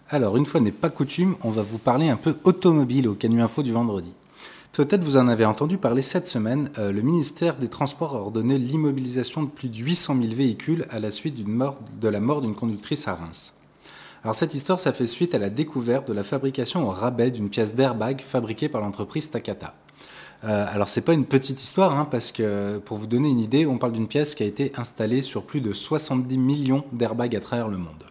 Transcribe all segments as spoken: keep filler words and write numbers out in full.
Alors, une fois n'est pas coutume, on va vous parler un peu automobile au Canu Info du vendredi. Peut-être vous en avez entendu parler cette semaine, euh, le ministère des Transports a ordonné l'immobilisation de plus de huit cent mille véhicules à la suite d'une mort, de la mort d'une conductrice à Reims. Alors cette histoire, ça fait suite à la découverte de la fabrication au rabais d'une pièce d'airbag fabriquée par l'entreprise Takata. Euh, alors c'est pas une petite histoire, hein, parce que pour vous donner une idée, on parle d'une pièce qui a été installée sur plus de soixante-dix millions d'airbags à travers le monde.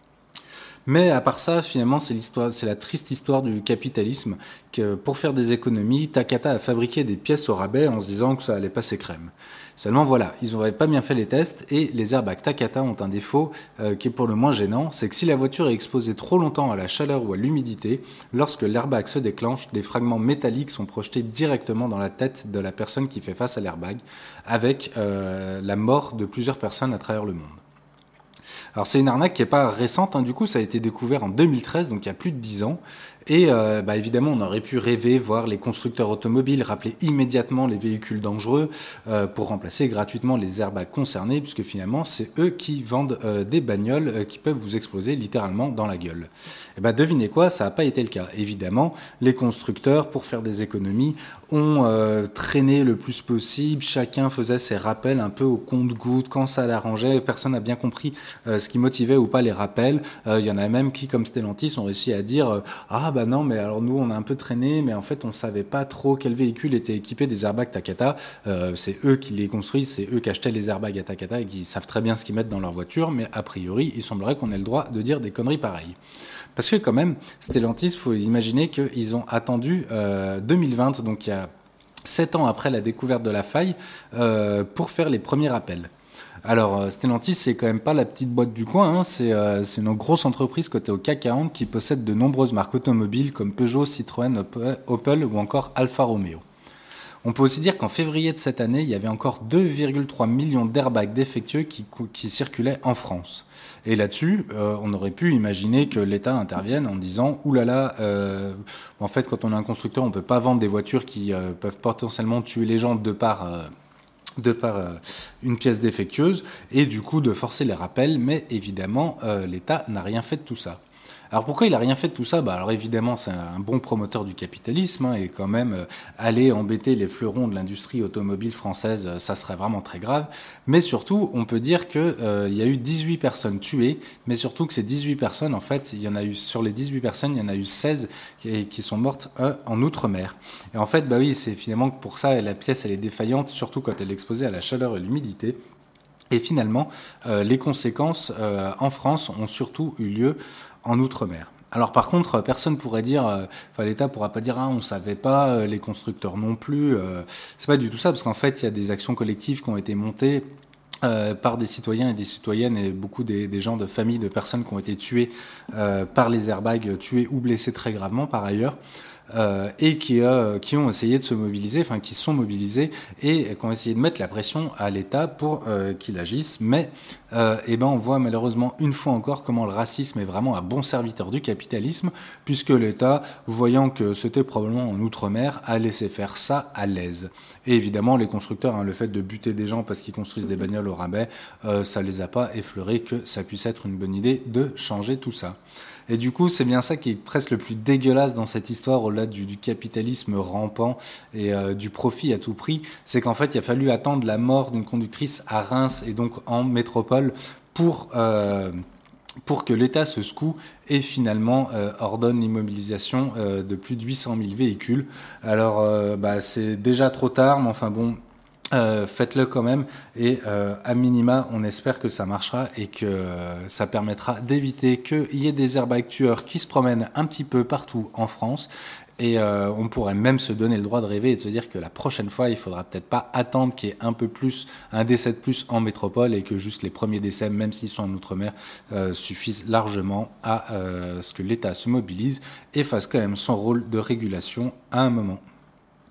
Mais à part ça, finalement, c'est l'histoire, c'est la triste histoire du capitalisme que pour faire des économies, Takata a fabriqué des pièces au rabais en se disant que ça allait passer crème. Seulement voilà, ils n'auraient pas bien fait les tests et les airbags Takata ont un défaut euh, qui est pour le moins gênant, c'est que si la voiture est exposée trop longtemps à la chaleur ou à l'humidité, lorsque l'airbag se déclenche, des fragments métalliques sont projetés directement dans la tête de la personne qui fait face à l'airbag, avec euh, la mort de plusieurs personnes à travers le monde. Alors c'est une arnaque qui n'est pas récente, hein, du coup ça a été découvert en deux mille treize, donc il y a plus de dix ans. Et euh, bah, évidemment on aurait pu rêver, voir les constructeurs automobiles rappeler immédiatement les véhicules dangereux euh, pour remplacer gratuitement les airbags concernés, puisque finalement c'est eux qui vendent euh, des bagnoles euh, qui peuvent vous exploser littéralement dans la gueule. Et bah, devinez quoi, ça n'a pas été le cas. Évidemment, les constructeurs, pour faire des économies, ont euh, traîné le plus possible, chacun faisait ses rappels un peu au compte-gouttes quand ça l'arrangeait, personne n'a bien compris euh, ce qui motivait ou pas les rappels. Il euh, y en a même qui, comme Stellantis, ont réussi à dire euh, « Ah bah non, mais alors nous on a un peu traîné, mais en fait on savait pas trop quel véhicule était équipé des airbags Takata. Euh, c'est eux qui les construisent, c'est eux qui achetaient les airbags à Takata et qui savent très bien ce qu'ils mettent dans leur voiture, mais a priori il semblerait qu'on ait le droit de dire des conneries pareilles. » Parce que quand même, Stellantis, il faut imaginer qu'ils ont attendu euh, deux mille vingt, donc il y a sept ans après la découverte de la faille, euh, pour faire les premiers rappels. Alors, Stellantis, c'est quand même pas la petite boîte du coin, hein. c'est, euh, c'est une grosse entreprise cotée au C A C quarante qui possède de nombreuses marques automobiles comme Peugeot, Citroën, Opel ou encore Alfa Romeo. On peut aussi dire qu'en février de cette année, il y avait encore deux virgule trois millions d'airbags défectueux qui, qui circulaient en France. Et là-dessus, euh, on aurait pu imaginer que l'État intervienne en disant « Oulala, euh, en fait, quand on est un constructeur, on ne peut pas vendre des voitures qui euh, peuvent potentiellement tuer les gens de par... Euh, de par euh, une pièce défectueuse, et du coup de forcer les rappels, mais évidemment, euh, l'État n'a rien fait de tout ça. Alors pourquoi il n'a rien fait de tout ça ? Bah alors évidemment, c'est un bon promoteur du capitalisme, hein, et quand même, euh, aller embêter les fleurons de l'industrie automobile française, euh, ça serait vraiment très grave. Mais surtout, on peut dire qu'il euh, y a eu dix-huit personnes tuées, mais surtout que ces dix-huit personnes, en fait, il y en a eu, sur les dix-huit personnes, il y en a eu seize qui, qui sont mortes euh, en Outre-mer. Et en fait, bah oui, c'est finalement que pour ça, la pièce, elle est défaillante, surtout quand elle est exposée à la chaleur et l'humidité. Et finalement, euh, les conséquences euh, en France ont surtout eu lieu en Outre-mer. Alors par contre, personne pourrait dire, euh, enfin l'État pourra pas dire, ah, on savait pas, euh, les constructeurs non plus. Euh, c'est pas du tout ça, parce qu'en fait, il y a des actions collectives qui ont été montées euh, par des citoyens et des citoyennes et beaucoup des, des gens de familles de personnes qui ont été tuées euh, par les airbags, tuées ou blessées très gravement par ailleurs. Euh, et qui, euh, qui ont essayé de se mobiliser, enfin qui sont mobilisés et qui ont essayé de mettre la pression à l'État pour euh, qu'il agisse. Mais euh, eh ben on voit malheureusement une fois encore comment le racisme est vraiment un bon serviteur du capitalisme, puisque l'État, voyant que c'était probablement en Outre-mer, a laissé faire ça à l'aise. Et évidemment, les constructeurs, hein, le fait de buter des gens parce qu'ils construisent des bagnoles au rabais, euh, ça les a pas effleurés que ça puisse être une bonne idée de changer tout ça. Et du coup, c'est bien ça qui est presque le plus dégueulasse dans cette histoire, au-delà du, du capitalisme rampant et euh, du profit à tout prix, c'est qu'en fait, il a fallu attendre la mort d'une conductrice à Reims et donc en métropole pour... Euh, pour que l'État se secoue et finalement euh, ordonne l'immobilisation euh, de plus de huit cent mille véhicules. Alors, euh, bah, c'est déjà trop tard, mais enfin bon... Euh, faites-le quand même et euh, à minima on espère que ça marchera et que euh, ça permettra d'éviter qu'il y ait des airbags tueurs qui se promènent un petit peu partout en France et euh, on pourrait même se donner le droit de rêver et de se dire que la prochaine fois il faudra peut-être pas attendre qu'il y ait un peu plus, un décès de plus en métropole et que juste les premiers décès, même s'ils sont en Outre-mer, euh, suffisent largement à euh, ce que l'État se mobilise et fasse quand même son rôle de régulation à un moment.